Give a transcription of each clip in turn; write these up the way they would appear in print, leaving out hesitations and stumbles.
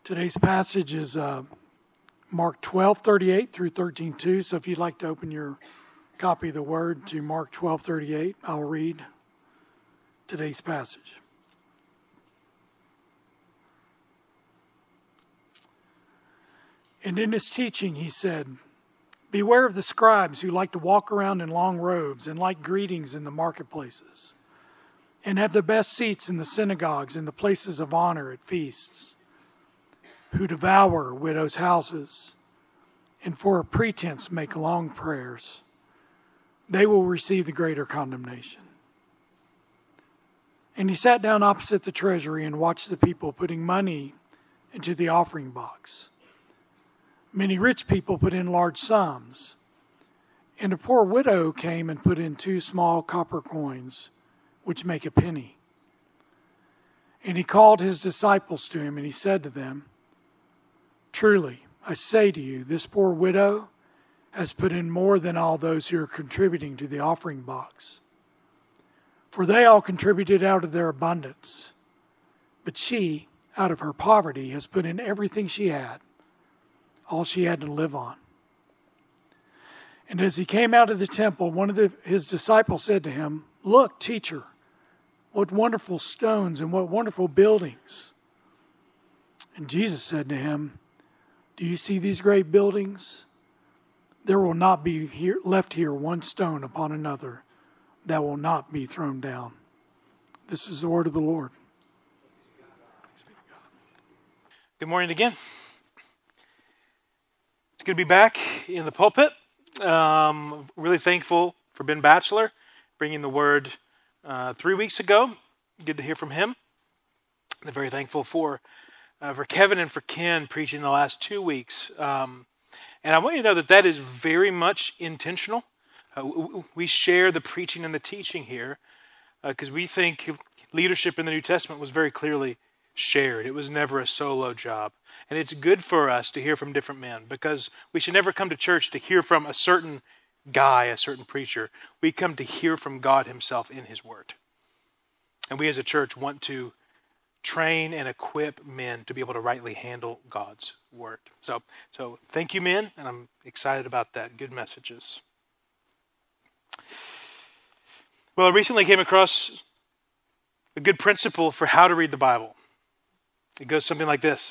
Today's passage is Mark 12:38 through 13:2. So if you'd like to open your copy of the Word to Mark 12:38, I'll read today's passage. And in his teaching, he said, "Beware of the scribes who like to walk around in long robes and like greetings in the marketplaces, and have the best seats in the synagogues and the places of honor at feasts, who devour widows' houses, and for a pretense make long prayers. They will receive the greater condemnation." And he sat down opposite the treasury and watched the people putting money into the offering box. Many rich people put in large sums, and a poor widow came and put in 2 small copper coins, which make a penny. And he called his disciples to him, and he said to them, "Truly, I say to you, this poor widow has put in more than all those who are contributing to the offering box. For they all contributed out of their abundance. But she, out of her poverty, has put in everything she had, all she had to live on." And as he came out of the temple, one of his disciples said to him, "Look, teacher, what wonderful stones and what wonderful buildings." And Jesus said to him, "Do you see these great buildings? There will not be left here one stone upon another that will not be thrown down." This is the word of the Lord. Good morning again. It's good to be back in the pulpit. Really thankful for Ben Batchelor bringing the word 3 weeks ago. Good to hear from him. I'm very thankful for Kevin and for Ken preaching the last 2 weeks. And I want you to know that is very much intentional. We share the preaching and the teaching here because we think leadership in the New Testament was very clearly shared. It was never a solo job. And it's good for us to hear from different men because we should never come to church to hear from a certain guy, a certain preacher. We come to hear from God himself in his word. And we as a church want to train and equip men to be able to rightly handle God's word. So thank you, men, and I'm excited about that. Good messages. Well, I recently came across a good principle for how to read the Bible. It goes something like this.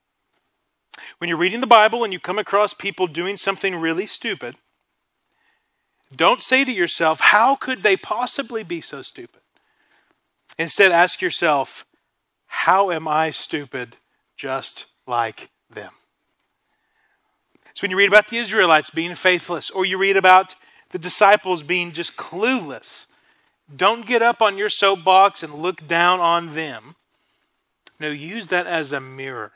When you're reading the Bible and you come across people doing something really stupid, don't say to yourself, "How could they possibly be so stupid?" Instead, ask yourself, "How am I stupid just like them?" So when you read about the Israelites being faithless, or you read about the disciples being just clueless, don't get up on your soapbox and look down on them. No, use that as a mirror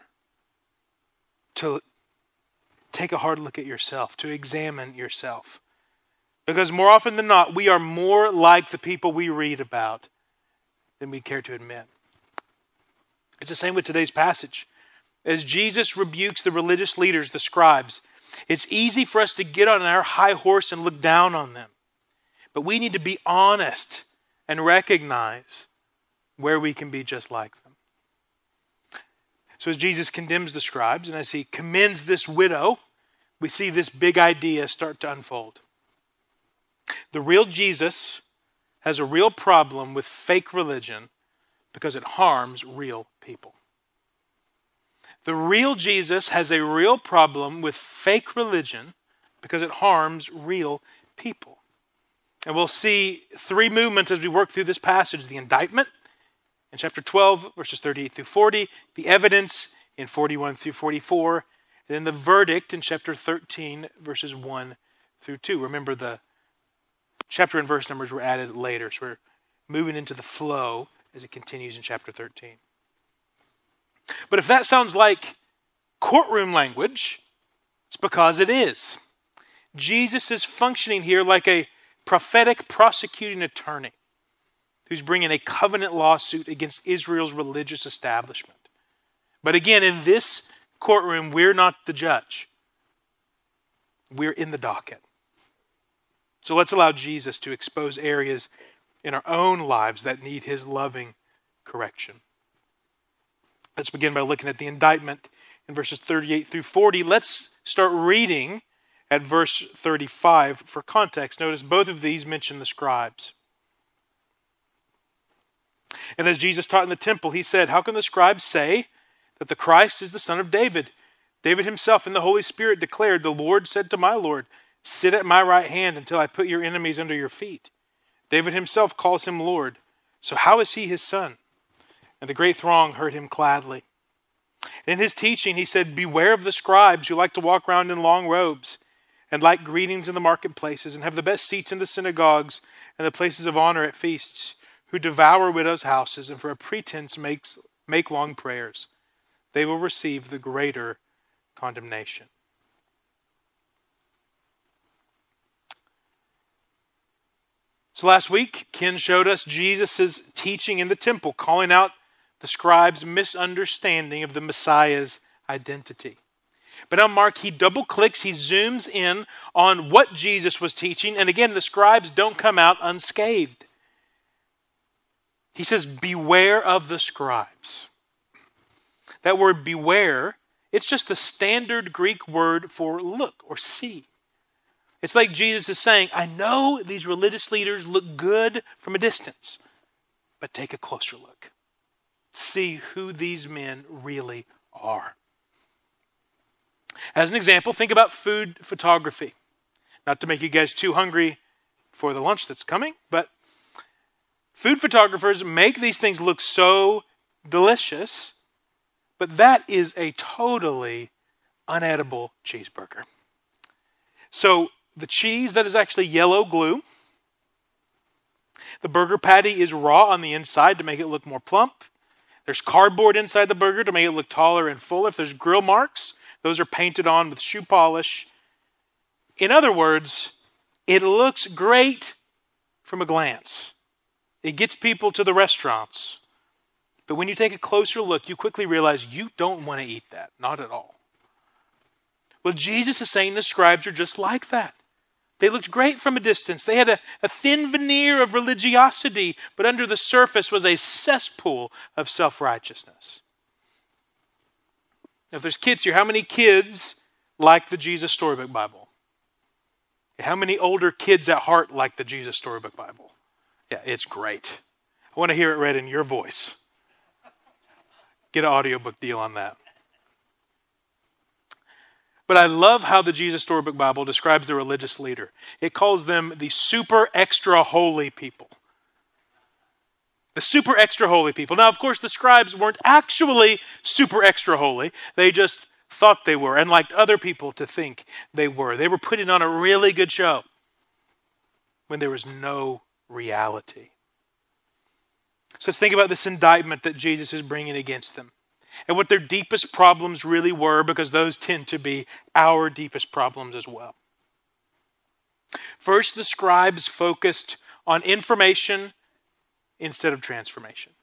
to take a hard look at yourself, to examine yourself. Because more often than not, we are more like the people we read about than we care to admit. It's the same with today's passage. As Jesus rebukes the religious leaders, the scribes, it's easy for us to get on our high horse and look down on them. But we need to be honest and recognize where we can be just like them. So as Jesus condemns the scribes and as he commends this widow, we see this big idea start to unfold. The real Jesus has a real problem with fake religion because it harms real people. The real Jesus has a real problem with fake religion because it harms real people. And we'll see 3 movements as we work through this passage. The indictment in chapter 12, verses 38 through 40. The evidence in 41 through 44. And then the verdict in chapter 13, verses 1 through 2. Remember, the chapter and verse numbers were added later. So we're moving into the flow as it continues in chapter 13. But if that sounds like courtroom language, it's because it is. Jesus is functioning here like a prophetic prosecuting attorney who's bringing a covenant lawsuit against Israel's religious establishment. But again, in this courtroom, we're not the judge. We're in the docket. So let's allow Jesus to expose areas in our own lives that need his loving correction. Let's begin by looking at the indictment in verses 38 through 40. Let's start reading at verse 35 for context. Notice both of these mention the scribes. And as Jesus taught in the temple, he said, "How can the scribes say that the Christ is the son of David? David himself in the Holy Spirit declared, 'The Lord said to my Lord, sit at my right hand until I put your enemies under your feet.' David himself calls him Lord. So how is he his son?" And the great throng heard him gladly. In his teaching, he said, "Beware of the scribes who like to walk around in long robes and like greetings in the marketplaces and have the best seats in the synagogues and the places of honor at feasts, who devour widows' houses and for a pretense make long prayers. They will receive the greater condemnation." So last week, Ken showed us Jesus' teaching in the temple, calling out the scribes' misunderstanding of the Messiah's identity. But now Mark, he double clicks, he zooms in on what Jesus was teaching. And again, the scribes don't come out unscathed. He says, beware of the scribes. That word beware, it's just the standard Greek word for look or see. It's like Jesus is saying, I know these religious leaders look good from a distance, but take a closer look. See who these men really are. As an example, think about food photography. Not to make you guys too hungry for the lunch that's coming, but food photographers make these things look so delicious, but that is a totally unedible cheeseburger. So the cheese, that is actually yellow glue. The burger patty is raw on the inside to make it look more plump. There's cardboard inside the burger to make it look taller and fuller. If there's grill marks, those are painted on with shoe polish. In other words, it looks great from a glance. It gets people to the restaurants. But when you take a closer look, you quickly realize you don't want to eat that. Not at all. Well, Jesus is saying the scribes are just like that. They looked great from a distance. They had a thin veneer of religiosity, but under the surface was a cesspool of self-righteousness. Now, if there's kids here, how many kids like the Jesus Storybook Bible? How many older kids at heart like the Jesus Storybook Bible? Yeah, it's great. I want to hear it read in your voice. Get an audiobook deal on that. But I love how the Jesus Storybook Bible describes the religious leader. It calls them the super extra holy people. The super extra holy people. Now, of course, the scribes weren't actually super extra holy. They just thought they were and liked other people to think they were. They were putting on a really good show when there was no reality. So let's think about this indictment that Jesus is bringing against them and what their deepest problems really were, because those tend to be our deepest problems as well. First, the scribes focused on information instead of transformation.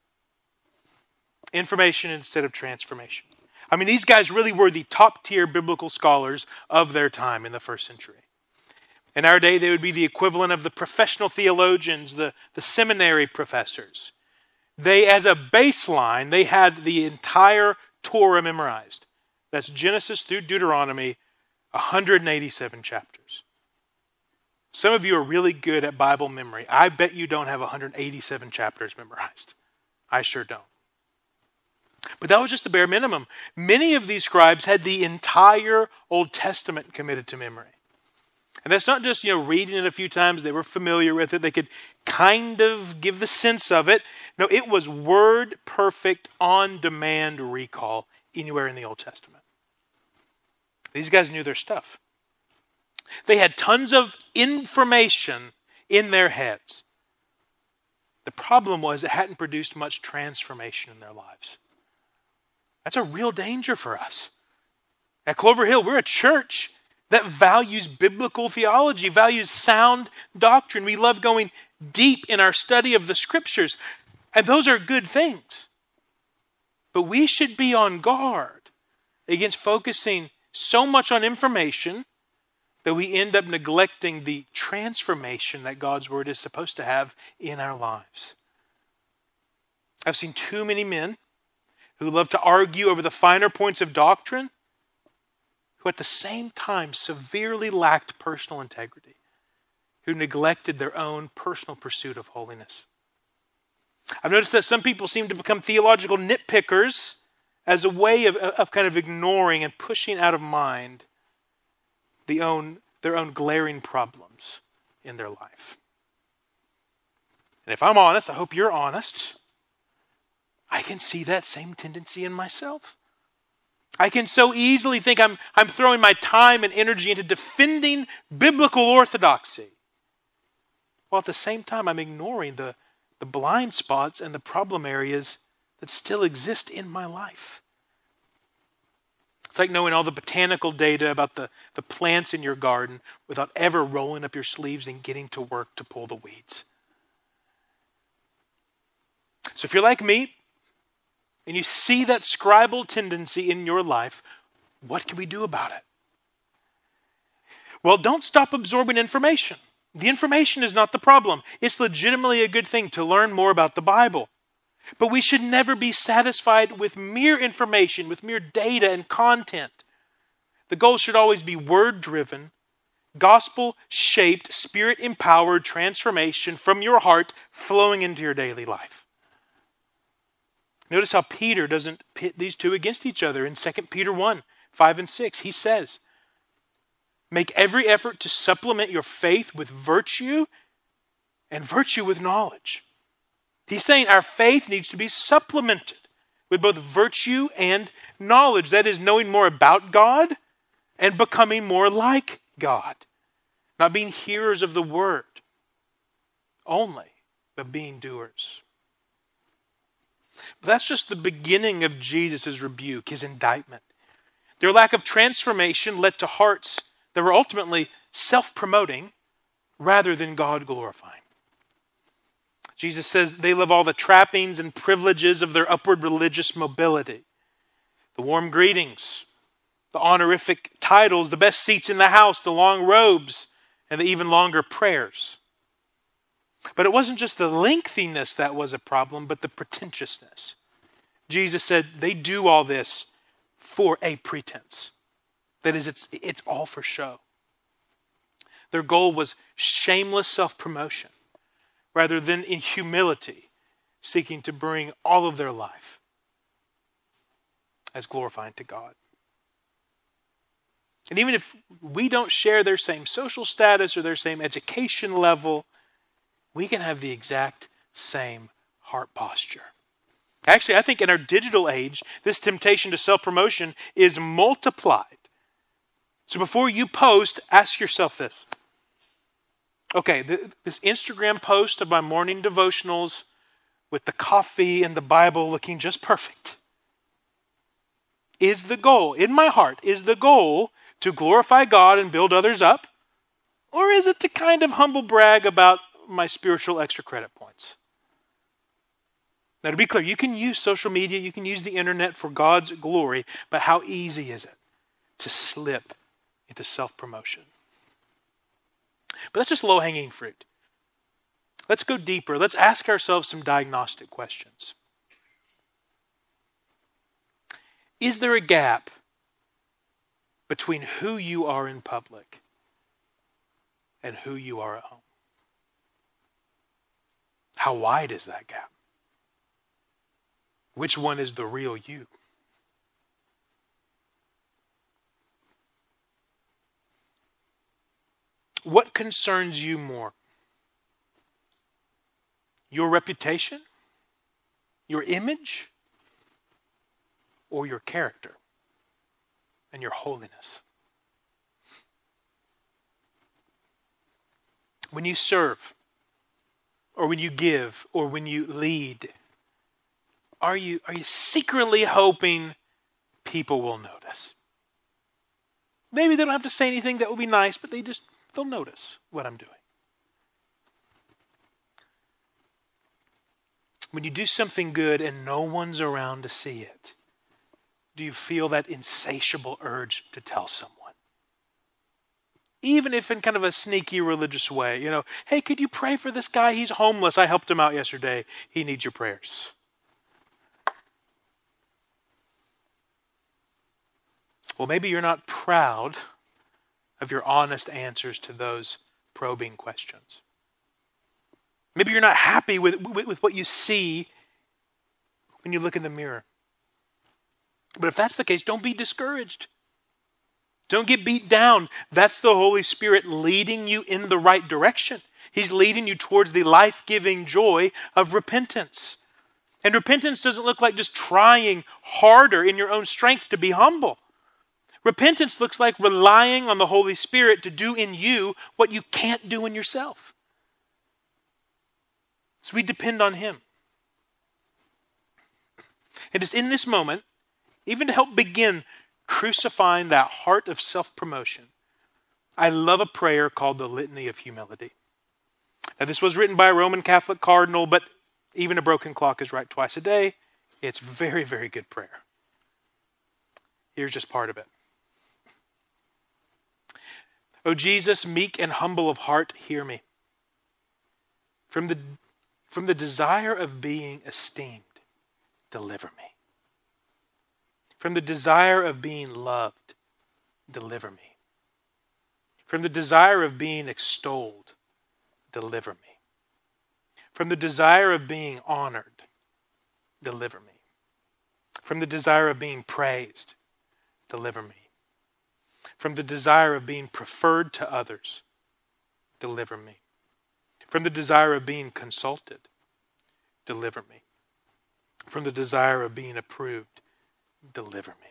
Information instead of transformation. I mean, these guys really were the top-tier biblical scholars of their time in the first century. In our day, they would be the equivalent of the professional theologians, the seminary professors. They, as a baseline, they had the entire Torah memorized. That's Genesis through Deuteronomy, 187 chapters. Some of you are really good at Bible memory. I bet you don't have 187 chapters memorized. I sure don't. But that was just the bare minimum. Many of these scribes had the entire Old Testament committed to memory. And that's not just, reading it a few times. They were familiar with it. They could kind of give the sense of it. No, it was word perfect, on-demand recall anywhere in the Old Testament. These guys knew their stuff. They had tons of information in their heads. The problem was it hadn't produced much transformation in their lives. That's a real danger for us. At Clover Hill, we're a church that values biblical theology, values sound doctrine. We love going deep in our study of the scriptures. And those are good things. But we should be on guard against focusing so much on information that we end up neglecting the transformation that God's Word is supposed to have in our lives. I've seen too many men who love to argue over the finer points of doctrine, who at the same time severely lacked personal integrity, who neglected their own personal pursuit of holiness. I've noticed that some people seem to become theological nitpickers as a way of kind of ignoring and pushing out of mind their own glaring problems in their life. And if I'm honest, I hope you're honest, I can see that same tendency in myself. I can so easily think I'm throwing my time and energy into defending biblical orthodoxy, while at the same time I'm ignoring the blind spots and the problem areas that still exist in my life. It's like knowing all the botanical data about the plants in your garden without ever rolling up your sleeves and getting to work to pull the weeds. So if you're like me, and you see that scribal tendency in your life, what can we do about it? Well, don't stop absorbing information. The information is not the problem. It's legitimately a good thing to learn more about the Bible. But we should never be satisfied with mere information, with mere data and content. The goal should always be word-driven, gospel-shaped, spirit-empowered transformation from your heart flowing into your daily life. Notice how Peter doesn't pit these two against each other. In 2 Peter 1, 5 and 6, he says, make every effort to supplement your faith with virtue and virtue with knowledge. He's saying our faith needs to be supplemented with both virtue and knowledge. That is, knowing more about God and becoming more like God. Not being hearers of the word only, but being doers. But that's just the beginning of Jesus' rebuke, his indictment. Their lack of transformation led to hearts that were ultimately self-promoting rather than God-glorifying. Jesus says they love all the trappings and privileges of their upward religious mobility. The warm greetings, the honorific titles, the best seats in the house, the long robes, and the even longer prayers. But it wasn't just the lengthiness that was a problem, but the pretentiousness. Jesus said they do all this for a pretense. That is, it's all for show. Their goal was shameless self-promotion, rather than in humility, seeking to bring all of their life as glorifying to God. And even if we don't share their same social status or their same education level, we can have the exact same heart posture. Actually, I think in our digital age, this temptation to self-promotion is multiplied. So before you post, ask yourself this. Okay, this Instagram post of my morning devotionals with the coffee and the Bible looking just perfect. Is the goal, in my heart, is the goal to glorify God and build others up? Or is it to kind of humble brag about my spiritual extra credit points? Now, to be clear, you can use social media, you can use the internet for God's glory, but how easy is it to slip into self-promotion? But that's just low-hanging fruit. Let's go deeper. Let's ask ourselves some diagnostic questions. Is there a gap between who you are in public and who you are at home? How wide is that gap? Which one is the real you? What concerns you more? Your reputation? Your image? Or your character and your holiness? When you serve, or when you give, or when you lead, are you secretly hoping people will notice? Maybe they don't have to say anything that will be nice, but they'll notice what I'm doing. When you do something good and no one's around to see it, do you feel that insatiable urge to tell someone? Even if in kind of a sneaky religious way, hey, could you pray for this guy? He's homeless. I helped him out yesterday. He needs your prayers. Well, maybe you're not proud of your honest answers to those probing questions. Maybe you're not happy with what you see when you look in the mirror. But if that's the case, don't be discouraged. Don't get beat down. That's the Holy Spirit leading you in the right direction. He's leading you towards the life-giving joy of repentance. And repentance doesn't look like just trying harder in your own strength to be humble. Repentance looks like relying on the Holy Spirit to do in you what you can't do in yourself. So we depend on Him. And it's in this moment, even to help begin crucifying that heart of self-promotion, I love a prayer called the Litany of Humility. Now, this was written by a Roman Catholic cardinal, but even a broken clock is right twice a day. It's very, very good prayer. Here's just part of it. O Jesus, meek and humble of heart, hear me. From the desire of being esteemed, deliver me. From the desire of being loved, deliver me. From the desire of being extolled, deliver me. From the desire of being honored, deliver me. From the desire of being praised, deliver me. From the desire of being preferred to others, deliver me. From the desire of being consulted, deliver me. From the desire of being approved, deliver me.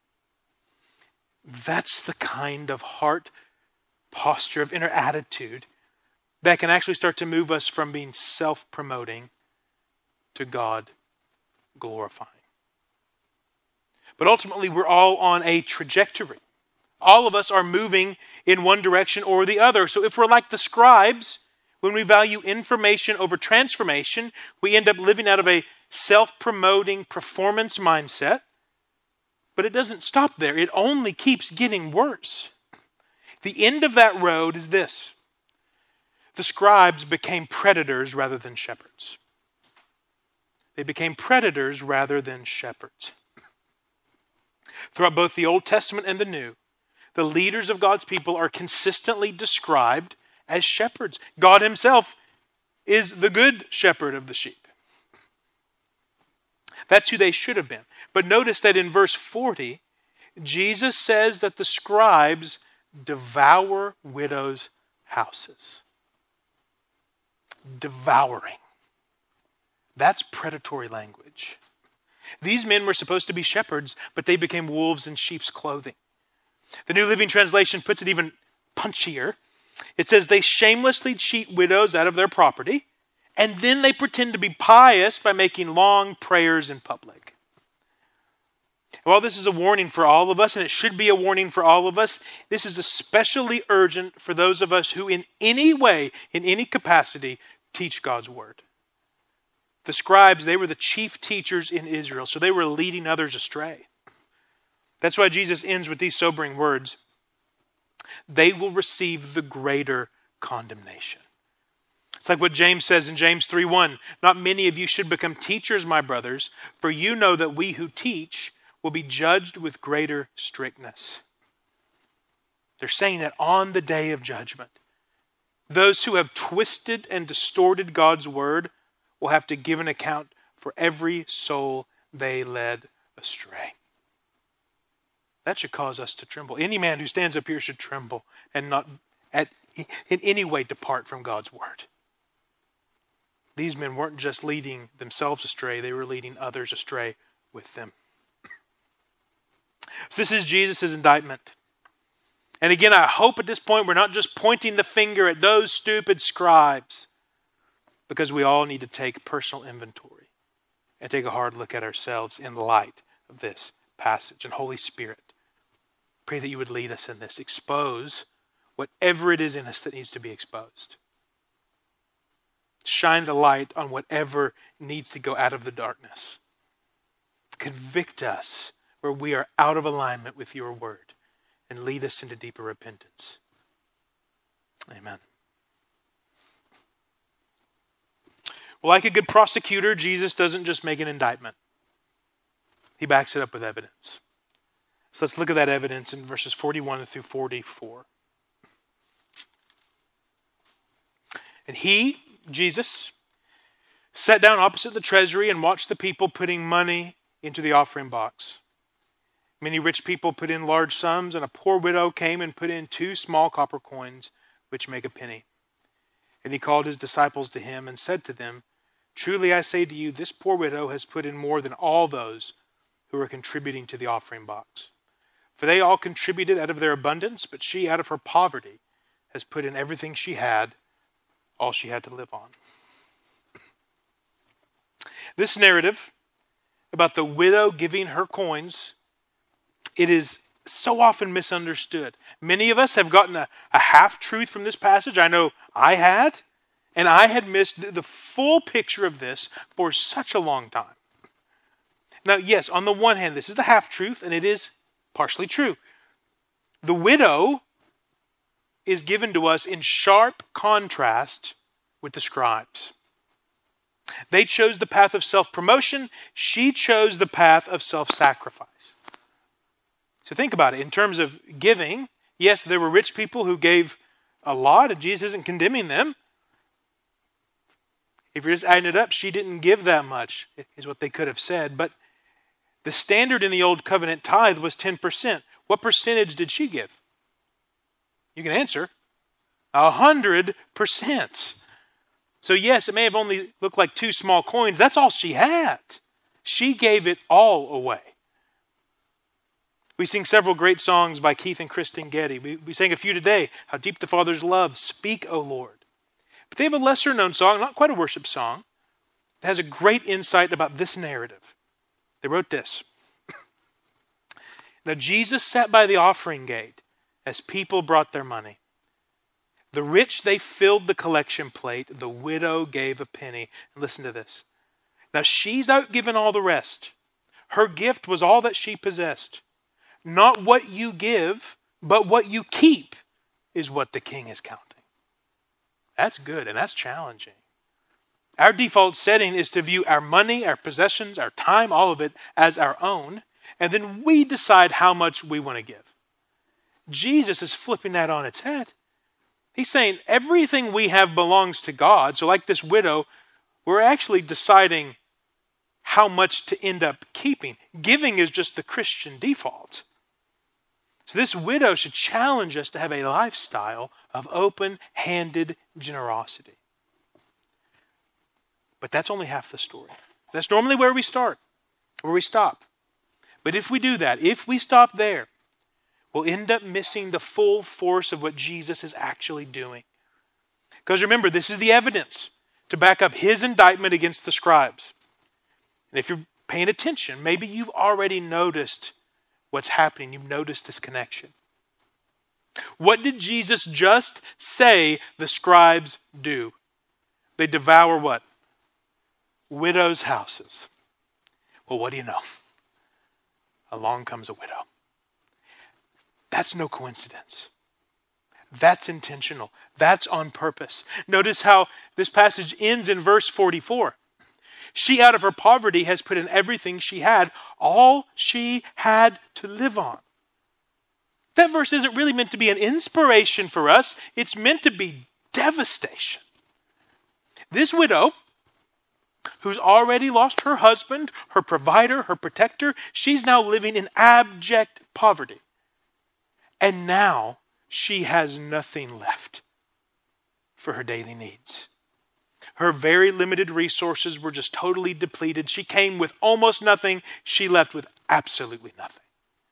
That's the kind of heart posture of inner attitude that can actually start to move us from being self-promoting to God glorifying. But ultimately, we're all on a trajectory. All of us are moving in one direction or the other. So if we're like the scribes, when we value information over transformation, we end up living out of a self-promoting performance mindset. But it doesn't stop there. It only keeps getting worse. The end of that road is this. The scribes became predators rather than shepherds. They became predators rather than shepherds. Throughout both the Old Testament and the New, the leaders of God's people are consistently described as shepherds. God Himself is the good shepherd of the sheep. That's who they should have been. But notice that in verse 40, Jesus says that the scribes devour widows' houses. Devouring. That's predatory language. These men were supposed to be shepherds, but they became wolves in sheep's clothing. The New Living Translation puts it even punchier. It says they shamelessly cheat widows out of their property, and then they pretend to be pious by making long prayers in public. While this is a warning for all of us, and it should be a warning for all of us, this is especially urgent for those of us who in any way, in any capacity, teach God's Word. The scribes, they were the chief teachers in Israel, so they were leading others astray. That's why Jesus ends with these sobering words. They will receive the greater condemnation. It's like what James says in James 3:1. Not many of you should become teachers, my brothers, for you know that we who teach will be judged with greater strictness. They're saying that on the day of judgment, those who have twisted and distorted God's word will have to give an account for every soul they led astray. That should cause us to tremble. Any man who stands up here should tremble and not in any way depart from God's word. These men weren't just leading themselves astray, they were leading others astray with them. So this is Jesus' indictment. And again, I hope at this point we're not just pointing the finger at those stupid scribes, because we all need to take personal inventory and take a hard look at ourselves in light of this passage. And Holy Spirit, pray that you would lead us in this. Expose whatever it is in us that needs to be exposed. Shine the light on whatever needs to go out of the darkness. Convict us where we are out of alignment with your word, and lead us into deeper repentance. Amen. Well, like a good prosecutor, Jesus doesn't just make an indictment. He backs it up with evidence. So let's look at that evidence in verses 41 through 44. And he, Jesus, sat down opposite the treasury and watched the people putting money into the offering box. Many rich people put in large sums, and a poor widow came and put in 2 small copper coins, which make a penny. And he called his disciples to him and said to them, "Truly I say to you, this poor widow has put in more than all those who are contributing to the offering box. For they all contributed out of their abundance, but she out of her poverty has put in everything she had, all she had to live on." This narrative about the widow giving her coins, it is so often misunderstood. Many of us have gotten a half-truth from this passage. I know I had, and I had missed the full picture of this for such a long time. Now, yes, on the one hand, this is the half-truth, and it is partially true. The widow is given to us in sharp contrast with the scribes. They chose the path of self-promotion. She chose the path of self-sacrifice. So think about it. In terms of giving, yes, there were rich people who gave a lot, and Jesus isn't condemning them. If you're just adding it up, she didn't give that much, is what they could have said. But the standard in the Old Covenant tithe was 10%. What percentage did she give? You can answer. 100%. So yes, it may have only looked like 2 small coins. That's all she had. She gave it all away. We sing several great songs by Keith and Kristen Getty. We sang a few today. How Deep the Father's Love, Speak, O Lord. But they have a lesser known song, not quite a worship song, that has a great insight about this narrative. They wrote this. Now Jesus sat by the offering gate as people brought their money. The rich, they filled the collection plate. The widow gave a penny. And listen to this. Now she's outgiven all the rest. Her gift was all that she possessed. Not what you give, but what you keep is what the king is counting. That's good, and that's challenging. Our default setting is to view our money, our possessions, our time, all of it as our own, and then we decide how much we want to give. Jesus is flipping that on its head. He's saying everything we have belongs to God. So like this widow, we're actually deciding how much to end up keeping. Giving is just the Christian default. So this widow should challenge us to have a lifestyle of open-handed generosity. But that's only half the story. That's normally where we start, where we stop. But if we do that, if we stop there, we'll end up missing the full force of what Jesus is actually doing. Because remember, this is the evidence to back up his indictment against the scribes. And if you're paying attention, maybe you've already noticed what's happening. You've noticed this connection. What did Jesus just say the scribes do? They devour what? Widows' houses. Well, what do you know? Along comes a widow. That's no coincidence. That's intentional. That's on purpose. Notice how this passage ends in verse 44. She out of her poverty has put in everything she had, all she had to live on. That verse isn't really meant to be an inspiration for us. It's meant to be devastation. This widow, who's already lost her husband, her provider, her protector, she's now living in abject poverty. And now she has nothing left for her daily needs. Her very limited resources were just totally depleted. She came with almost nothing. She left with absolutely nothing.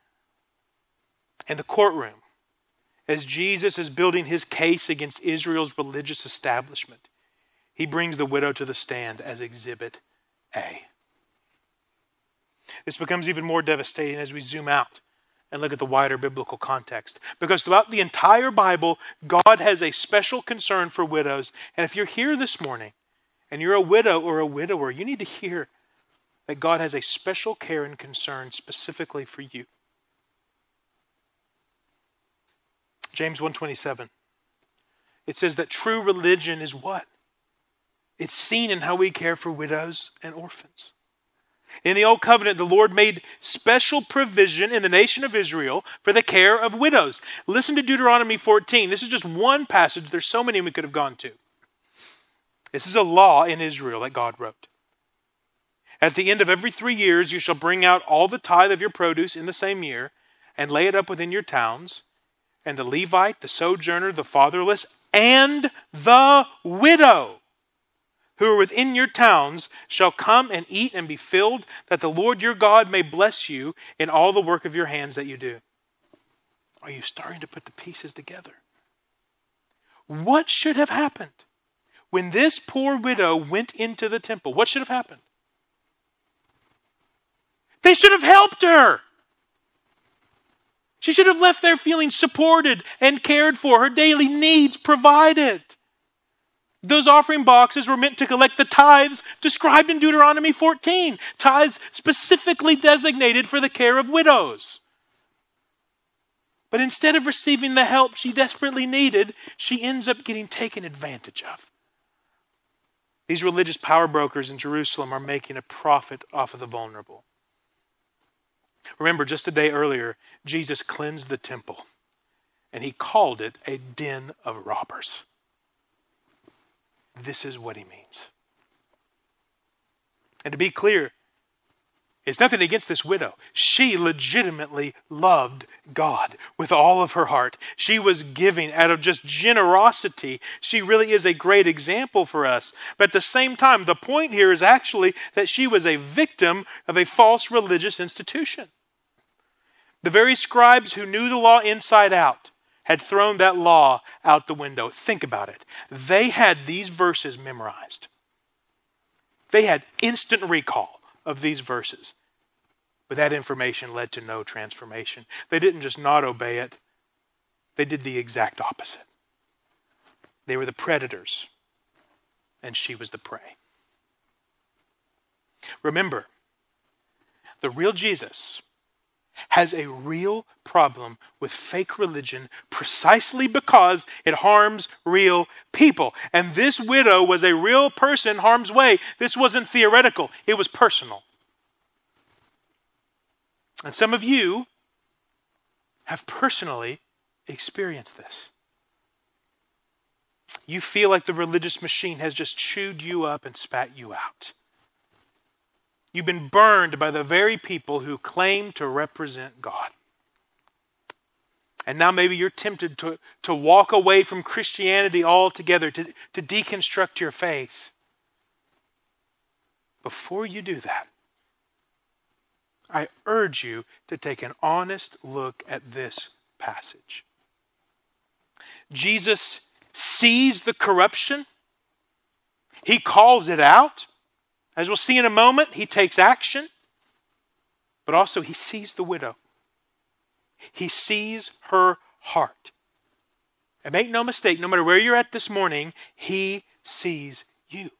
In the courtroom, as Jesus is building his case against Israel's religious establishment, he brings the widow to the stand as Exhibit A. This becomes even more devastating as we zoom out and look at the wider biblical context. Because throughout the entire Bible, God has a special concern for widows. And if you're here this morning and you're a widow or a widower, you need to hear that God has a special care and concern specifically for you. James 1:27. It says that true religion is what? It's seen in how we care for widows and orphans. In the Old Covenant, the Lord made special provision in the nation of Israel for the care of widows. Listen to Deuteronomy 14. This is just one passage. There's so many we could have gone to. This is a law in Israel that God wrote. At the end of every 3 years, you shall bring out all the tithe of your produce in the same year and lay it up within your towns. And the Levite, the sojourner, the fatherless, and the widow who are within your towns shall come and eat and be filled, that the Lord your God may bless you in all the work of your hands that you do. Are you starting to put the pieces together? What should have happened when this poor widow went into the temple? What should have happened? They should have helped her. She should have left there feeling supported and cared for, her daily needs provided. Those offering boxes were meant to collect the tithes described in Deuteronomy 14. Tithes specifically designated for the care of widows. But instead of receiving the help she desperately needed, she ends up getting taken advantage of. These religious power brokers in Jerusalem are making a profit off of the vulnerable. Remember, just a day earlier, Jesus cleansed the temple, and he called it a den of robbers. This is what he means. And to be clear, it's nothing against this widow. She legitimately loved God with all of her heart. She was giving out of just generosity. She really is a great example for us. But at the same time, the point here is actually that she was a victim of a false religious institution. The very scribes who knew the law inside out had thrown that law out the window. Think about it. They had these verses memorized. They had instant recall of these verses. But that information led to no transformation. They didn't just not obey it. They did the exact opposite. They were the predators, and she was the prey. Remember, the real Jesus has a real problem with fake religion precisely because it harms real people. And this widow was a real person in harm's way. This wasn't theoretical. It was personal. And some of you have personally experienced this. You feel like the religious machine has just chewed you up and spat you out. You've been burned by the very people who claim to represent God. And now maybe you're tempted to walk away from Christianity altogether, to deconstruct your faith. Before you do that, I urge you to take an honest look at this passage. Jesus sees the corruption. He calls it out. As we'll see in a moment, he takes action. But also he sees the widow. He sees her heart. And make no mistake, no matter where you're at this morning, he sees you.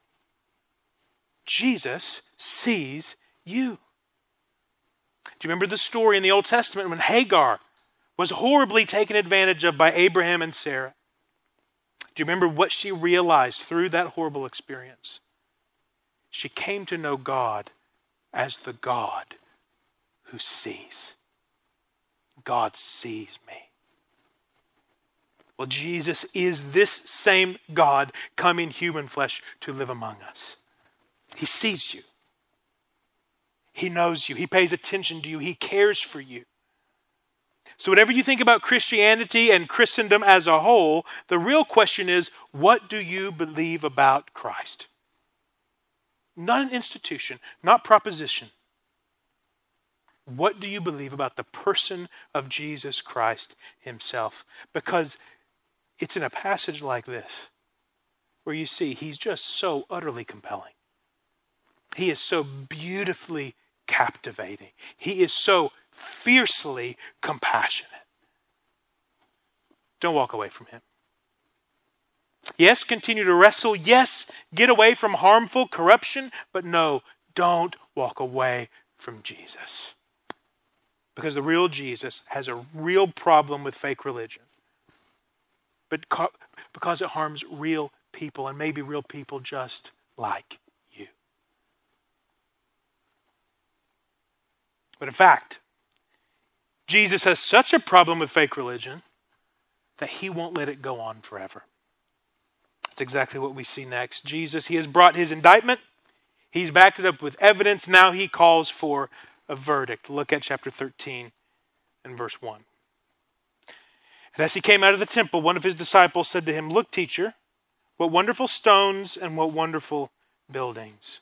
Jesus sees you. Do you remember the story in the Old Testament when Hagar was horribly taken advantage of by Abraham and Sarah? Do you remember what she realized through that horrible experience? She came to know God as the God who sees. God sees me. Well, Jesus is this same God come in human flesh to live among us. He sees you. He knows you. He pays attention to you. He cares for you. So whatever you think about Christianity and Christendom as a whole, the real question is, what do you believe about Christ? Not an institution, not proposition. What do you believe about the person of Jesus Christ himself? Because it's in a passage like this where you see he's just so utterly compelling. He is so beautifully captivating. He is so fiercely compassionate. Don't walk away from him. Yes, continue to wrestle. Yes, get away from harmful corruption. But no, don't walk away from Jesus. Because the real Jesus has a real problem with fake religion. But because it harms real people, and maybe real people just like you. But in fact, Jesus has such a problem with fake religion that he won't let it go on forever. That's exactly what we see next. Jesus, he has brought his indictment. He's backed it up with evidence. Now he calls for a verdict. Look at chapter 13 and verse 1. And as he came out of the temple, one of his disciples said to him, "Look, teacher, what wonderful stones and what wonderful buildings."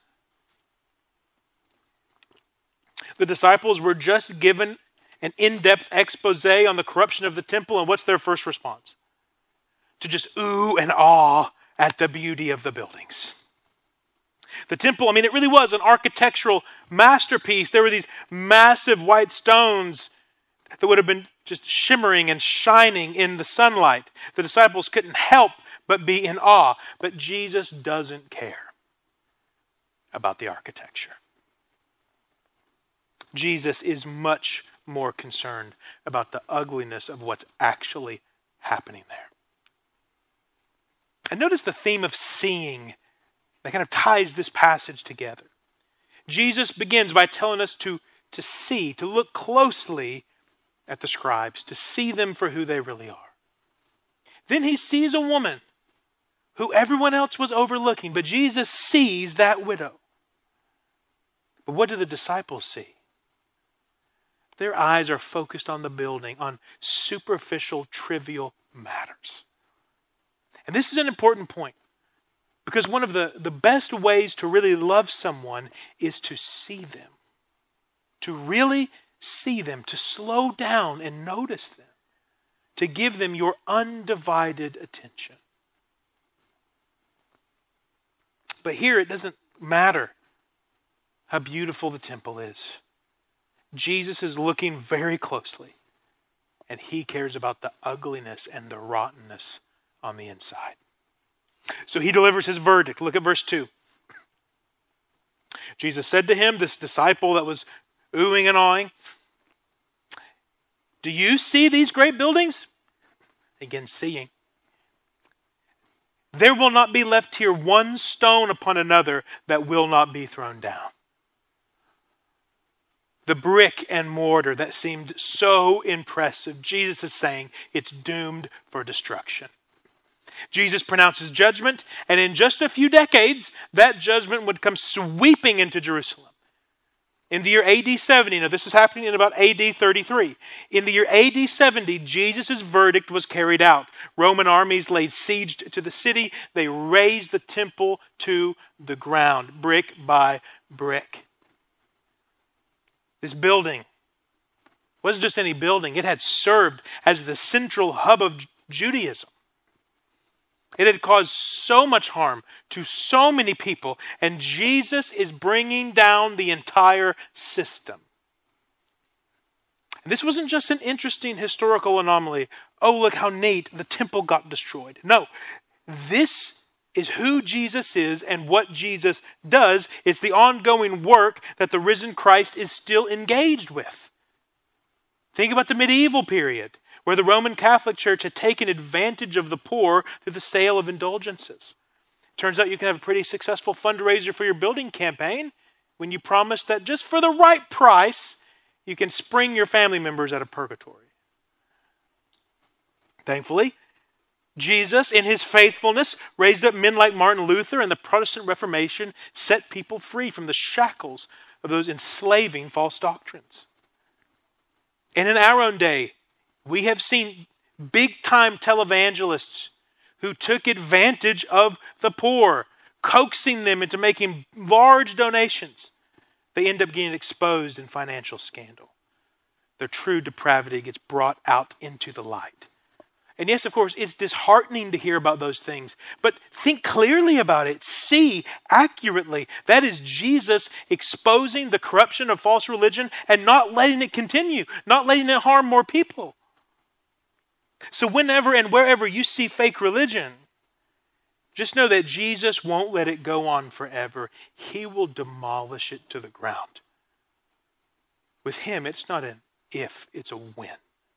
The disciples were just given an in-depth expose on the corruption of the temple, and what's their first response? To just ooh and ah at the beauty of the buildings. The temple, it really was an architectural masterpiece. There were these massive white stones that would have been just shimmering and shining in the sunlight. The disciples couldn't help but be in awe. But Jesus doesn't care about the architecture. Jesus is much more concerned about the ugliness of what's actually happening there. And notice the theme of seeing that kind of ties this passage together. Jesus begins by telling us to see, to look closely at the scribes, to see them for who they really are. Then he sees a woman who everyone else was overlooking, but Jesus sees that widow. But what do the disciples see? Their eyes are focused on the building, on superficial, trivial matters. And this is an important point, because one of the best ways to really love someone is to see them. To really see them, to slow down and notice them, to give them your undivided attention. But here it doesn't matter how beautiful the temple is. Jesus is looking very closely, and he cares about the ugliness and the rottenness on the inside. So he delivers his verdict. Look at verse 2. Jesus said to him, this disciple that was oohing and awing, "Do you see these great buildings?" Again, seeing. "There will not be left here one stone upon another that will not be thrown down." The brick and mortar that seemed so impressive, Jesus is saying it's doomed for destruction. Jesus pronounces judgment, and in just a few decades, that judgment would come sweeping into Jerusalem. In the year AD 70, now this is happening in about AD 33. In the year AD 70, Jesus' verdict was carried out. Roman armies laid siege to the city. They razed the temple to the ground, brick by brick. This building wasn't just any building. It had served as the central hub of Judaism. It had caused so much harm to so many people, and Jesus is bringing down the entire system. And this wasn't just an interesting historical anomaly. Oh, look how neat, the temple got destroyed. No, this is who Jesus is and what Jesus does. It's the ongoing work that the risen Christ is still engaged with. Think about the medieval period, where the Roman Catholic Church had taken advantage of the poor through the sale of indulgences. Turns out you can have a pretty successful fundraiser for your building campaign when you promise that just for the right price, you can spring your family members out of purgatory. Thankfully, Jesus, in his faithfulness, raised up men like Martin Luther, and the Protestant Reformation set people free from the shackles of those enslaving false doctrines. And in our own day, we have seen big-time televangelists who took advantage of the poor, coaxing them into making large donations. They end up getting exposed in financial scandal. Their true depravity gets brought out into the light. And yes, of course, it's disheartening to hear about those things, but think clearly about it. See accurately. That is Jesus exposing the corruption of false religion and not letting it continue, not letting it harm more people. So whenever and wherever you see fake religion, just know that Jesus won't let it go on forever. He will demolish it to the ground. With him, it's not an if, it's a when.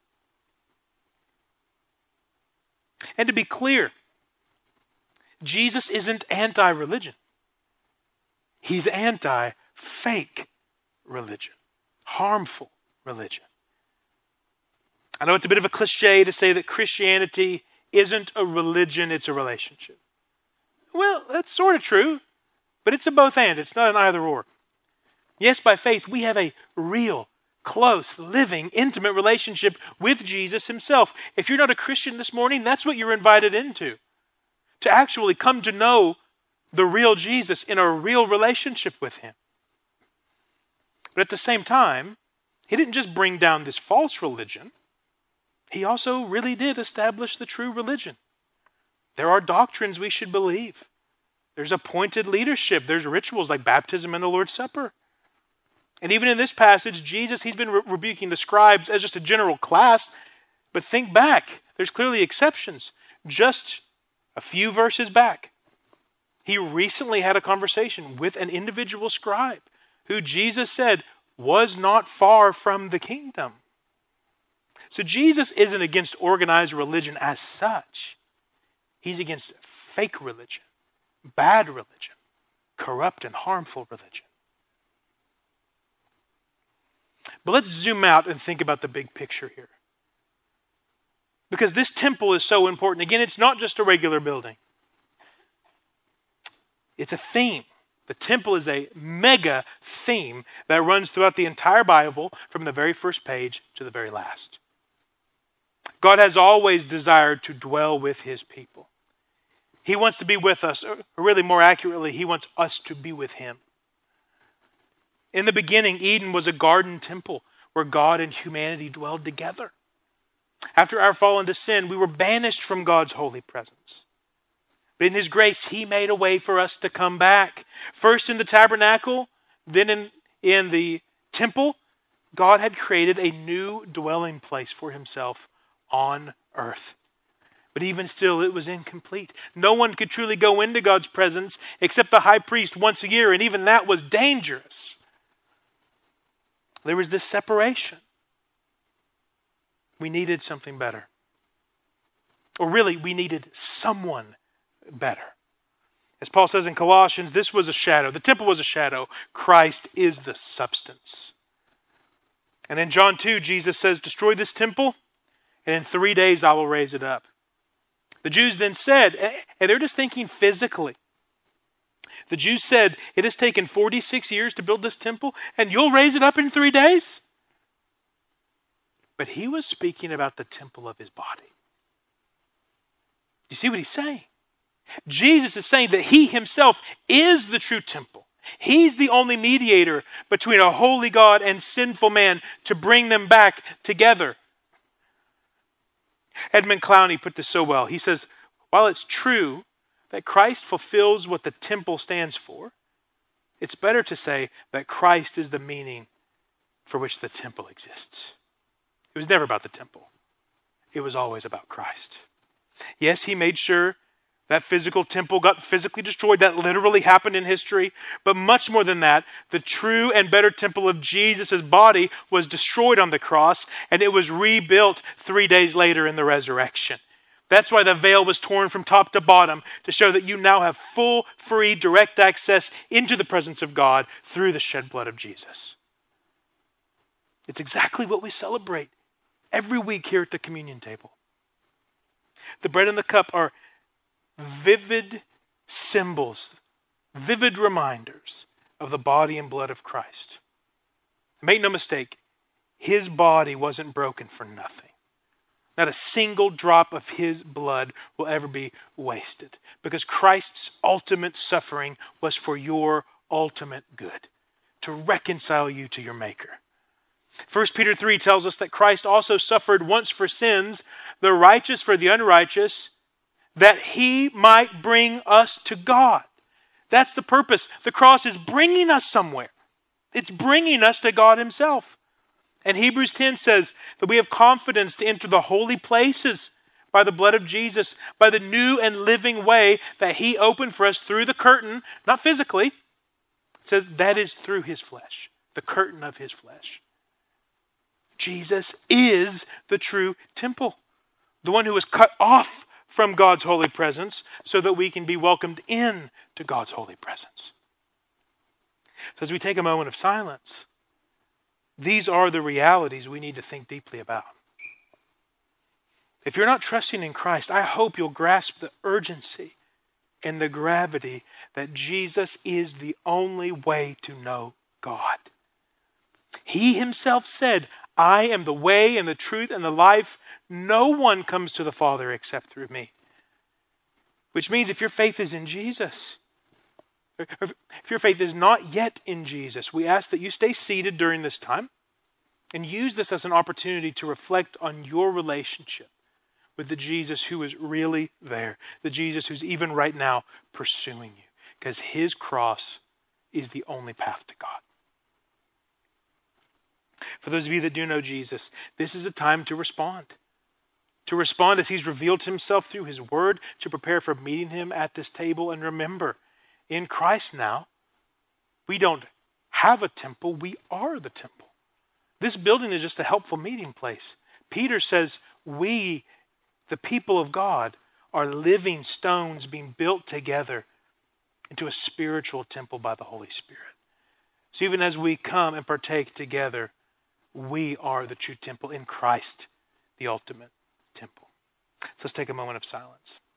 And to be clear, Jesus isn't anti-religion. He's anti-fake religion. harmful religion. I know it's a bit of a cliche to say that Christianity isn't a religion, it's a relationship. Well, that's sort of true, but it's a both and. It's not an either or. Yes, by faith, we have a real, close, living, intimate relationship with Jesus himself. If you're not a Christian this morning, that's what you're invited into. To actually come to know the real Jesus in a real relationship with him. But at the same time, he didn't just bring down this false religion. He also really did establish the true religion. There are doctrines we should believe. There's appointed leadership. There's rituals like baptism and the Lord's Supper. And even in this passage, Jesus, he's been rebuking the scribes as just a general class. But think back. There's clearly exceptions. Just a few verses back, he recently had a conversation with an individual scribe who Jesus said was not far from the kingdom. So Jesus isn't against organized religion as such. He's against fake religion, bad religion, corrupt and harmful religion. But let's zoom out and think about the big picture here. Because this temple is so important. Again, it's not just a regular building. It's a theme. The temple is a mega theme that runs throughout the entire Bible from the very first page to the very last. God has always desired to dwell with his people. He wants to be with us, or really more accurately, he wants us to be with him. In the beginning, Eden was a garden temple where God and humanity dwelled together. After our fall into sin, we were banished from God's holy presence. But in his grace, he made a way for us to come back. First in the tabernacle, then in the temple, God had created a new dwelling place for himself on earth. But even still, it was incomplete. No one could truly go into God's presence except the high priest once a year, and even that was dangerous. There was this separation. We needed something better. Or really, we needed someone better. As Paul says in Colossians, this was a shadow. The temple was a shadow. Christ is the substance. And in John 2, Jesus says, destroy this temple, and in 3 days I will raise it up. The Jews then said, and they're just thinking physically. The Jews said, it has taken 46 years to build this temple, and you'll raise it up in 3 days? But he was speaking about the temple of his body. You see what he's saying? Jesus is saying that he himself is the true temple. He's the only mediator between a holy God and sinful man to bring them back together. Edmund Clowney put this so well. He says, while it's true that Christ fulfills what the temple stands for, it's better to say that Christ is the meaning for which the temple exists. It was never about the temple. It was always about Christ. Yes, he made sure that physical temple got physically destroyed. That literally happened in history. But much more than that, the true and better temple of Jesus' body was destroyed on the cross, and it was rebuilt 3 days later in the resurrection. That's why the veil was torn from top to bottom, to show that you now have full, free, direct access into the presence of God through the shed blood of Jesus. It's exactly what we celebrate every week here at the communion table. The bread and the cup are vivid symbols, vivid reminders of the body and blood of Christ. Make no mistake, his body wasn't broken for nothing. Not a single drop of his blood will ever be wasted, because Christ's ultimate suffering was for your ultimate good, to reconcile you to your Maker. 1 Peter 3 tells us that Christ also suffered once for sins, the righteous for the unrighteous, that he might bring us to God. That's the purpose. The cross is bringing us somewhere. It's bringing us to God himself. And Hebrews 10 says that we have confidence to enter the holy places by the blood of Jesus, by the new and living way that he opened for us through the curtain, not physically. It says that is through his flesh, the curtain of his flesh. Jesus is the true temple, the one who was cut off from God's holy presence so that we can be welcomed in to God's holy presence. So as we take a moment of silence, These are the realities we need to think deeply about. If you're not trusting in Christ, I hope you'll grasp the urgency and the gravity that Jesus is the only way to know God. He himself said, I am the way and the truth and the life. No one comes to the Father except through me. Which means if your faith is in Jesus, if your faith is not yet in Jesus, we ask that you stay seated during this time and use this as an opportunity to reflect on your relationship with the Jesus who is really there, the Jesus who's even right now pursuing you, because his cross is the only path to God. For those of you that do know Jesus, this is a time to respond. To respond as he's revealed himself through his word, to prepare for meeting him at this table. And remember, in Christ now, we don't have a temple, we are the temple. This building is just a helpful meeting place. Peter says we, the people of God, are living stones being built together into a spiritual temple by the Holy Spirit. So even as we come and partake together, we are the true temple in Christ, the ultimate temple. So let's take a moment of silence.